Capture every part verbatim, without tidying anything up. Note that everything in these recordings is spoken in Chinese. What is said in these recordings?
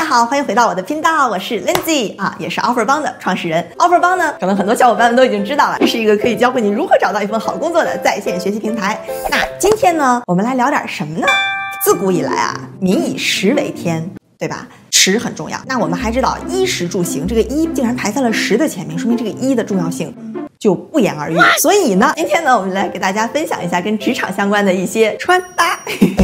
好，欢迎回到我的频道，我是 Lindsay 啊，也是 Offer 帮的创始人。Offer 帮呢，可能很多小伙伴们都已经知道了，这是一个可以教会你如何找到一份好工作的在线学习平台。那今天呢，我们来聊点什么呢？自古以来啊，民以食为天，对吧？食很重要。那我们还知道衣食住行，这个衣竟然排在了食的前面，说明这个衣的重要性就不言而喻。所以呢，今天呢，我们来给大家分享一下跟职场相关的一些穿搭。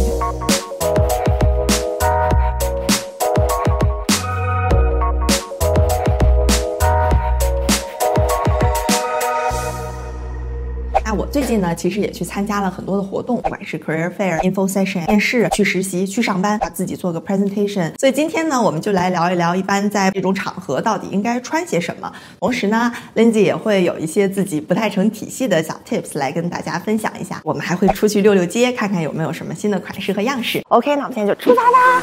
我最近呢，其实也去参加了很多的活动，不管是 career fair、info session、面试、去实习、去上班，把自己做个 presentation。所以今天呢，我们就来聊一聊，一般在这种场合到底应该穿些什么。同时呢 ，Lindsay 也会有一些自己不太成体系的小 tips 来跟大家分享一下。我们还会出去溜溜街，看看有没有什么新的款式和样式。OK， 那我们现在就出发吧。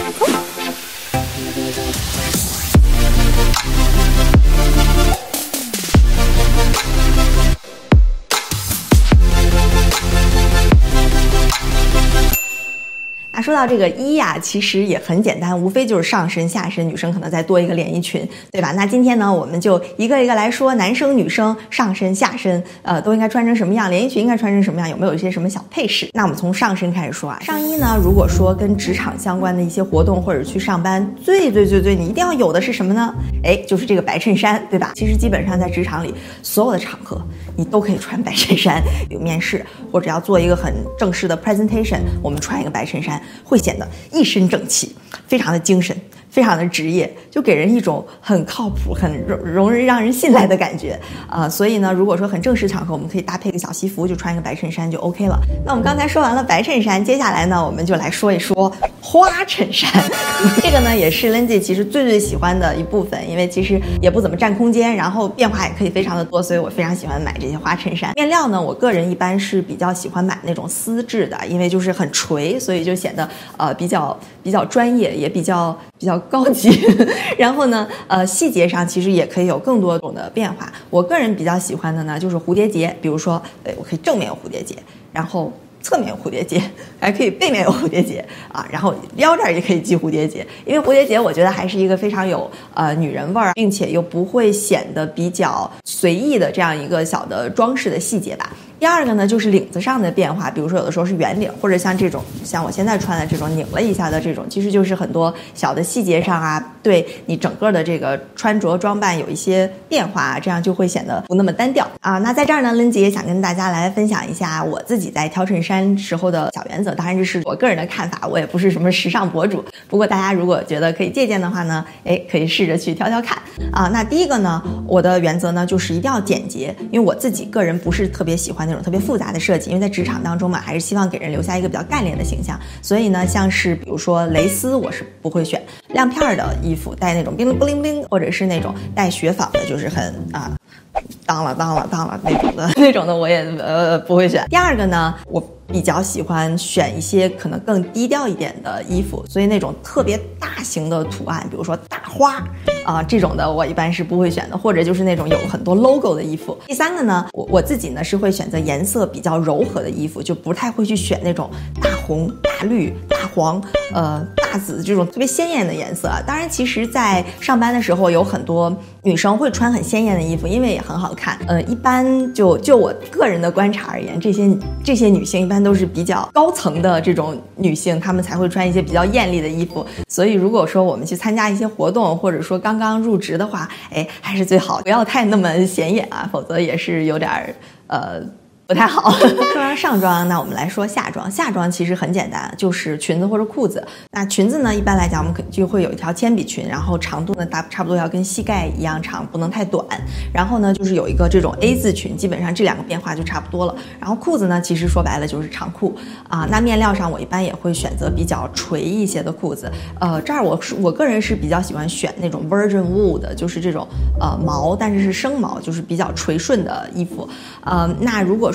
那说到这个衣呀、啊，其实也很简单，无非就是上身、下身，女生可能再多一个连衣裙，对吧？那今天呢，我们就一个一个来说，男生、女生上身、下身，呃，都应该穿成什么样？连衣裙应该穿成什么样？有没有一些什么小配饰？那我们从上身开始说啊。上衣呢，如果说跟职场相关的一些活动或者去上班，最最最最你一定要有的是什么呢？哎，就是这个白衬衫，对吧？其实基本上在职场里，所有的场合你都可以穿白衬衫，有面试或者要做一个很正式的 presentation， 我们穿一个白衬衫。会显得一身正气，非常的精神，非常的职业，就给人一种很靠谱、很容容易让人信赖的感觉啊、呃。所以呢，如果说很正式场合，我们可以搭配个小西服，就穿一个白衬衫就 OK 了。那我们刚才说完了白衬衫，接下来呢，我们就来说一说花衬衫。这个呢，也是 Lindsay 其实最最喜欢的一部分，因为其实也不怎么占空间，然后变化也可以非常的多，所以我非常喜欢买这些花衬衫。面料呢，我个人一般是比较喜欢买那种丝质的，因为就是很垂，所以就显得呃比较比较专业，也比较比较高级。然后呢，呃，细节上其实也可以有更多种的变化。我个人比较喜欢的呢，就是蝴蝶结，比如说，对，我可以正面有蝴蝶结，然后侧面有蝴蝶结，还可以背面有蝴蝶结啊，然后腰这儿也可以系蝴蝶结。因为蝴蝶结我觉得还是一个非常有呃女人味儿，并且又不会显得比较随意的这样一个小的装饰的细节吧。第二个呢，就是领子上的变化，比如说有的时候是圆领，或者像这种像我现在穿的这种拧了一下的这种，其实就是很多小的细节上啊，对你整个的这个穿着装扮有一些变化啊，这样就会显得不那么单调啊。那在这儿呢 Lindsay 也想跟大家来分享一下我自己在挑衬衫时候的小原则，当然这是我个人的看法，我也不是什么时尚博主，不过大家如果觉得可以借鉴的话呢，哎，可以试着去挑挑看啊。那第一个呢，我的原则呢就是一定要简洁，因为我自己个人不是特别喜欢那种特别复杂的设计，因为在职场当中嘛，还是希望给人留下一个比较干练的形象。所以呢，像是比如说蕾丝，我是不会选亮片的衣服，带那种冰不灵灵，或者是那种带雪纺的，就是很啊，当了当了当了那种的那种的，我也呃不会选。第二个呢，我比较喜欢选一些可能更低调一点的衣服，所以那种特别大型的图案，比如说大花啊、呃、这种的，我一般是不会选的，或者就是那种有很多 logo 的衣服。第三个呢，我我自己呢是会选择颜色比较柔和的衣服，就不太会去选那种大红、大绿、大黄、呃大紫这种特别鲜艳的颜色啊。当然，其实，在上班的时候，有很多女生会穿很鲜艳的衣服，因为也很好看。呃，一般就就我个人的观察而言，这些这些女性一般都是比较高层的这种女性，她们才会穿一些比较艳丽的衣服。所以，如果说我们去参加一些活动，或者说刚刚入职的话，哎，还是最好不要太那么显眼啊，否则也是有点呃。不太好。说完上装，那我们来说下装。下装其实很简单，就是裙子或者裤子。那裙子呢，一般来讲我们就会有一条铅笔裙，然后长度呢大差不多要跟膝盖一样长，不能太短。然后呢，就是有一个这种 A 字裙，基本上这两个变化就差不多了。然后裤子呢，其实说白了就是长裤啊。那面料上我一般也会选择比较垂一些的裤子。呃，这儿我是我个人是比较喜欢选那种 virgin wool 的，就是这种呃毛，但是是生毛，就是比较垂顺的衣服。呃，那如果说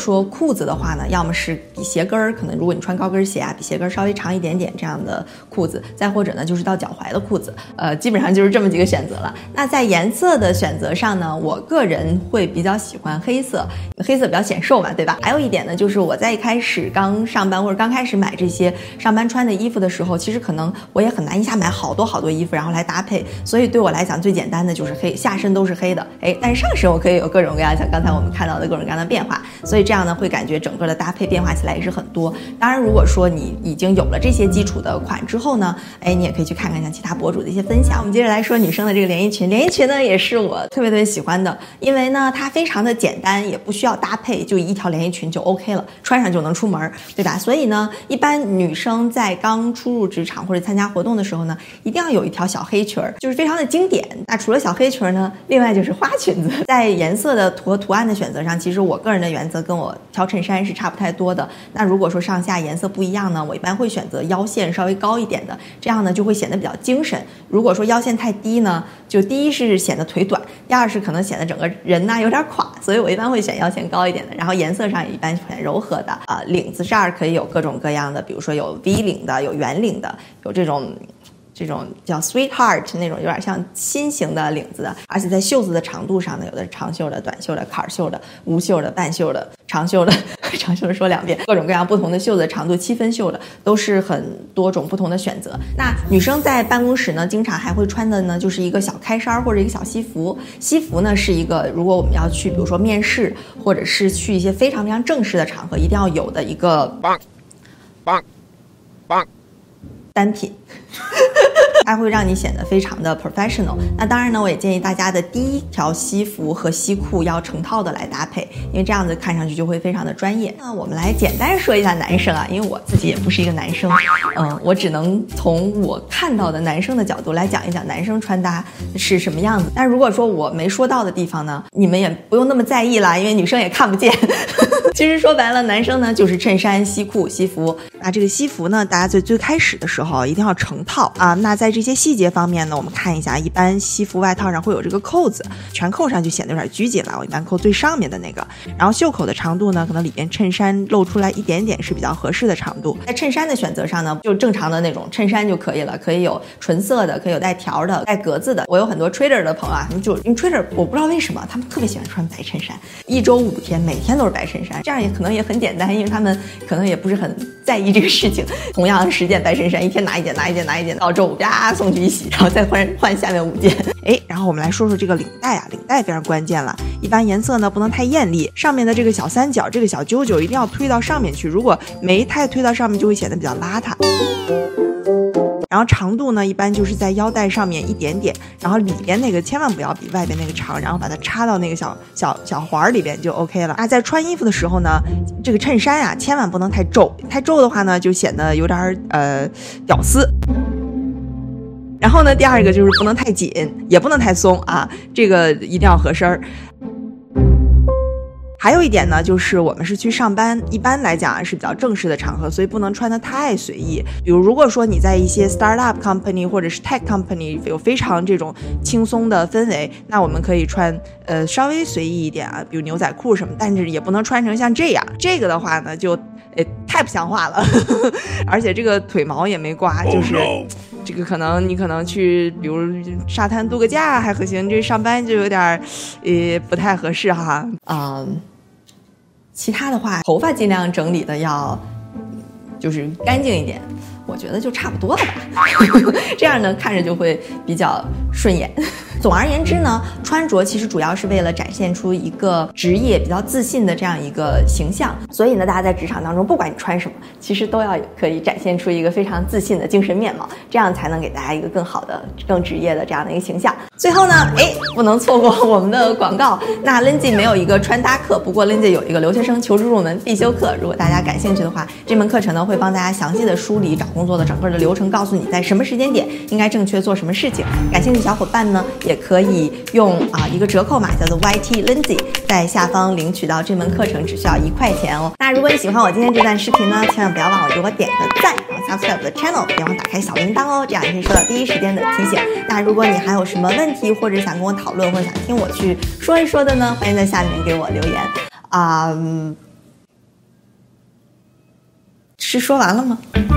说裤子的话呢，要么是比鞋跟儿，可能如果你穿高跟鞋啊，比鞋跟儿稍微长一点点这样的裤子，再或者呢就是到脚踝的裤子，呃，基本上就是这么几个选择了。那在颜色的选择上呢，我个人会比较喜欢黑色，黑色比较显瘦嘛，对吧？还有一点呢，就是我在一开始刚上班或者刚开始买这些上班穿的衣服的时候，其实可能我也很难一下买好多好多衣服然后来搭配，所以对我来讲最简单的就是黑，下身都是黑的，哎，但是上身我可以有各种各样像刚才我们看到的各种各样的变化，所以这样呢会感觉整个的搭配变化起来也是很多。当然如果说你已经有了这些基础的款之后呢，哎，你也可以去看看像其他博主的一些分享。我们接着来说女生的这个连衣裙，连衣裙呢也是我特别特别喜欢的，因为呢它非常的简单，也不需要搭配，就一条连衣裙就 OK 了，穿上就能出门，对吧？所以呢一般女生在刚初入职场或者参加活动的时候呢，一定要有一条小黑裙，就是非常的经典。那除了小黑裙呢，另外就是花裙子。在颜色的和图案的选择上，其实我个人的原则跟我挑衬衫是差不太多的。那如果说上下颜色不一样呢，我一般会选择腰线稍微高一点的，这样呢就会显得比较精神。如果说腰线太低呢，就第一是显得腿短，第二是可能显得整个人呢有点垮，所以我一般会选腰线高一点的。然后颜色上也一般选柔和的啊、呃，领子这儿可以有各种各样的，比如说有 V 领的，有圆领的，有这种这种叫 sweetheart 那种有点像心形的领子的，而且在袖子的长度上呢，有的是长袖的、短袖的、坎袖的、无袖的、半袖的、长袖的，长袖的说两遍，各种各样不同的袖子的长度，七分袖的，都是很多种不同的选择。那女生在办公室呢，经常还会穿的呢，就是一个小开衫或者一个小西服。西服呢是一个，如果我们要去，比如说面试，或者是去一些非常非常正式的场合，一定要有的一个棒棒棒单品。它会让你显得非常的 professional。那当然呢，我也建议大家的第一条西服和西裤要成套的来搭配，因为这样子看上去就会非常的专业。那我们来简单说一下男生啊，因为我自己也不是一个男生，嗯，我只能从我看到的男生的角度来讲一讲男生穿搭是什么样子。但如果说我没说到的地方呢，你们也不用那么在意啦，因为女生也看不见。其实说白了，男生呢就是衬衫、西裤、西服。那这个西服呢，大家在最开始的时候一定要成套啊。那在这些细节方面呢，我们看一下，一般西服外套上会有这个扣子，全扣上就显得有点拘谨了。我一般扣最上面的那个，然后袖口的长度呢，可能里边衬衫露出来一点点是比较合适的长度。在衬衫的选择上呢，就正常的那种衬衫就可以了，可以有纯色的，可以有带条的、带格子的。我有很多 trader 的朋友啊，就因为 trader 我不知道为什么他们特别喜欢穿白衬衫，一周五天每天都是白衬衫，这样也可能也很简单，因为他们可能也不是很在意这个事情。同样十件白衬衫，一天拿一件拿一件拿一件，到周五啪送去一洗，然后再换换下面五件。哎，然后我们来说说这个领带啊，领带非常关键了。一般颜色呢不能太艳丽，上面的这个小三角，这个小揪揪一定要推到上面去，如果没太推到上面，就会显得比较邋遢。然后长度呢，一般就是在腰带上面一点点，然后里边那个千万不要比外边那个长，然后把它插到那个小小小环里边就 OK 了。那在穿衣服的时候呢，这个衬衫啊，千万不能太皱，太皱的话呢，就显得有点呃屌丝。然后呢，第二个就是不能太紧，也不能太松啊，这个一定要合身儿。还有一点呢，就是我们是去上班，一般来讲是比较正式的场合，所以不能穿得太随意。比如如果说你在一些 startup company 或者是 tech company 有非常这种轻松的氛围，那我们可以穿呃稍微随意一点啊，比如牛仔裤什么，但是也不能穿成像这样。这个的话呢，就呃太不像话了，而且这个腿毛也没刮，就是。Oh no.这个可能你可能去，比如沙滩度个假还可行，这上班就有点，呃，不太合适哈。嗯，其他的话，头发尽量整理的要，就是干净一点，我觉得就差不多了吧。这样呢，看着就会比较顺眼。总而言之呢，穿着其实主要是为了展现出一个职业比较自信的这样一个形象，所以呢，大家在职场当中，不管你穿什么，其实都要可以展现出一个非常自信的精神面貌，这样才能给大家一个更好的、更职业的这样的一个形象。最后呢，哎，不能错过我们的广告。那 Lindsay 没有一个穿搭课，不过 Lindsay 有一个留学生求职入门必修课，如果大家感兴趣的话，这门课程呢会帮大家详细的梳理找工作的整个的流程，告诉你在什么时间点应该正确做什么事情。感兴趣小伙伴呢，也可以用啊一个折扣码叫做 Y T Lindsay， 在下方领取到这门课程，只需要一块钱哦。那如果你喜欢我今天这段视频呢，千万不要忘了给我点个赞，然后 subscribe 我的 channel， 别忘打开小铃铛哦，这样你可以收到第一时间的提醒。那如果你还有什么问题，或者想跟我讨论，或者想听我去说一说的呢，欢迎在下面给我留言啊。嗯是说完了吗？